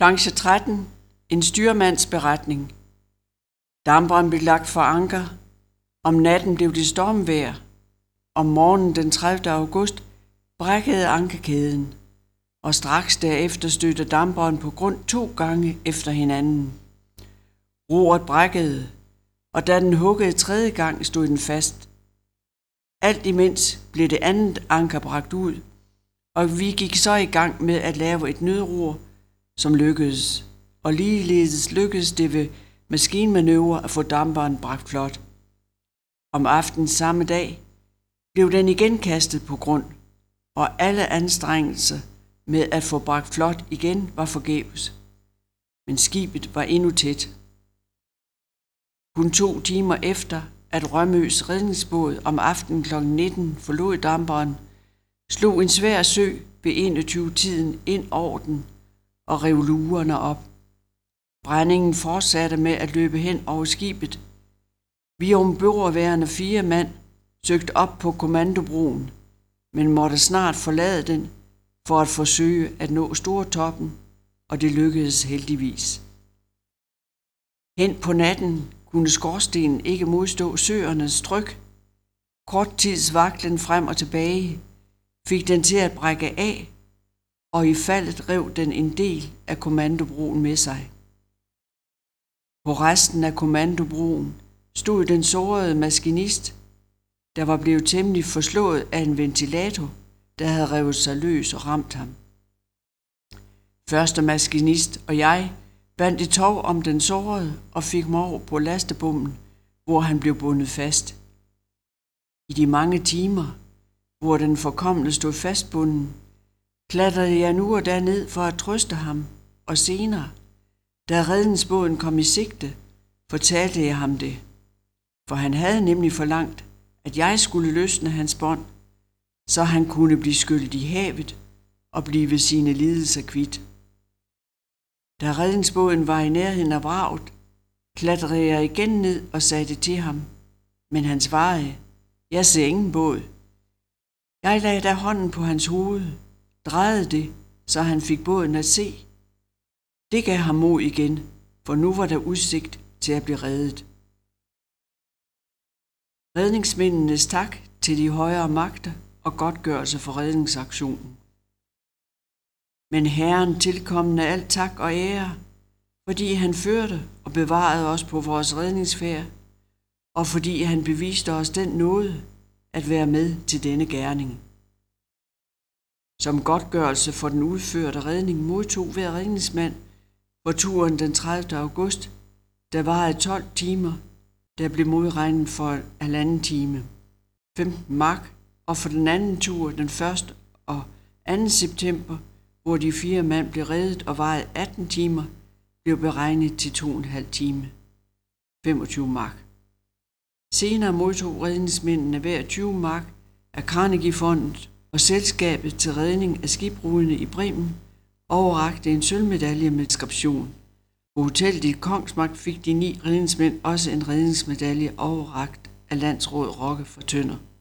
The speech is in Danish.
Planche 13. En styrmands beretning. Damperen blev lagt for anker. Om natten blev det stormvejr. Om morgenen den 30. august brækkede ankerkæden, og straks derefter stødte damperen på grund 2 gange efter hinanden. Roret brækkede, og da den huggede 3. gang, stod den fast. Alt imens blev det andet anker bragt ud, og vi gik så i gang med at lave et nødror, som lykkedes, og ligeledes lykkedes det ved maskinmanøvre at få damperen bragt flot. Om aftenen samme dag blev den igen kastet på grund, og alle anstrengelser med at få bragt flot igen var forgæves. Men skibet var endnu tæt. Kun 2 timer efter, at Rømøs redningsbåd om aftenen kl. 19 forlod damperen, slog en svær sø ved 21-tiden ind over den og rev lugerne op. Brændingen fortsatte med at løbe hen over skibet. Vi ombordværende 4 mand søgte op på kommandobroen, men måtte snart forlade den for at forsøge at nå Stortoppen, og det lykkedes heldigvis. Hen på natten kunne skorstenen ikke modstå søernes tryk. Kort tids vaklen frem og tilbage fik den til at brække af, og i faldet rev den en del af kommandobroen med sig. På resten af kommandobroen stod den sårede maskinist, der var blevet temmelig forslået af en ventilator, der havde revet sig løs og ramt ham. Første maskinist og jeg bandt et tov om den sårede og fik mig over på lastebommen, hvor han blev bundet fast. I de mange timer, hvor den forkomne stod fastbunden, klatrede jeg nu og derned for at trøste ham, og senere, da redningsbåden kom i sigte, fortalte jeg ham det, for han havde nemlig forlangt, at jeg skulle løsne hans bånd, så han kunne blive skyllet i havet og blive sine lidelser kvit. Da redningsbåden var i nærheden af vraget, klatrede jeg igen ned og sagde det til ham, men han svarede, jeg ser ingen båd. Jeg lagde da hånden på hans hoved, drejede det, så han fik båden at se. Det gav ham mod igen, for nu var der udsigt til at blive reddet. Redningsmændenes tak til de højere magter og godtgørelse for redningsaktionen. Men Herren tilkommende al tak og ære, fordi han førte og bevarede os på vores redningsfærd, og fordi han beviste os den nåde at være med til denne gerning. Som godtgørelse for den udførte redning modtog hver redningsmand for turen den 30. august, der varede 12 timer, der blev modregnet for 1,5 time, 15 mark, og for den anden tur den 1. og 2. september, hvor de 4 mand blev reddet og varede 18 timer, blev beregnet til 2,5 time, 25 mark. Senere modtog redningsmændene hver 20 mark af Carnegie-fondet, og selskabet til redning af skibbrudene i Bremen overrakte en sølvmedalje med inskription. På hotellet i Kongsmark fik de 9 redningsmænd også en redningsmedalje overrakt af landsråd Rokke for Tønder.